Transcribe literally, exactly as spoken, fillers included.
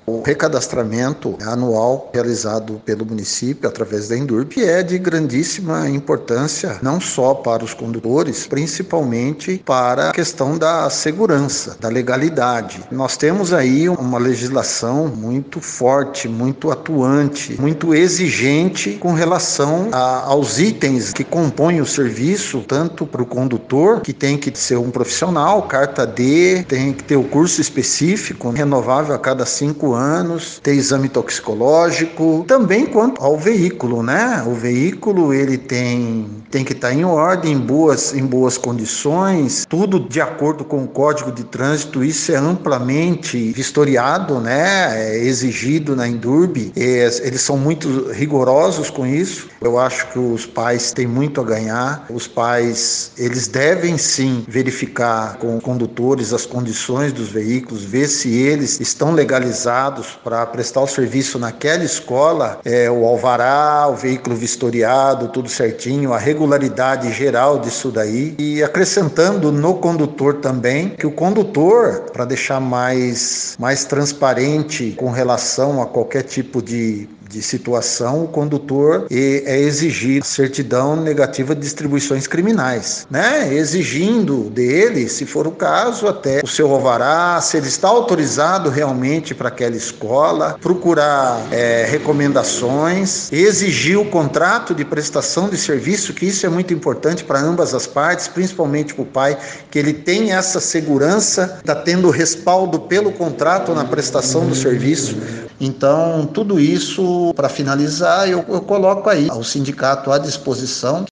O recadastramento anual realizado pelo município através da Endurb é de grandíssima importância, não só para os condutores, principalmente para a questão da segurança, da legalidade. Nós temos aí uma legislação muito forte, muito atuante, muito exigente com relação a, aos itens que compõem o serviço, tanto para o condutor, que tem que ser um profissional, carta D, tem que ter o curso específico, renovável a cada cinco anos, ter exame toxicológico, também quanto ao veículo, né? O veículo, ele tem, tem que estar em ordem, em boas, em boas condições, tudo de acordo com o Código de Trânsito, isso é amplamente vistoriado, né? É exigido na Endurb, eles são muito rigorosos com isso. Eu acho que os pais têm muito a ganhar, os pais, eles devem sim verificar com condutores as condições dos veículos, ver se eles estão legalizados para prestar o serviço naquela escola, é, o alvará, o veículo vistoriado, tudo certinho, a regularidade geral disso daí. E acrescentando no condutor também, que o condutor, para deixar mais, mais transparente com relação a qualquer tipo de de situação, o condutor é exigir certidão negativa de distribuições criminais, né? Exigindo dele, se for o caso, até o seu alvará, se ele está autorizado realmente para aquela escola, procurar é, recomendações, exigir o contrato de prestação de serviço, que isso é muito importante para ambas as partes, principalmente para o pai, que ele tem essa segurança, está tendo respaldo pelo contrato na prestação do serviço. Então, tudo isso, para finalizar, eu, eu coloco aí o sindicato à disposição.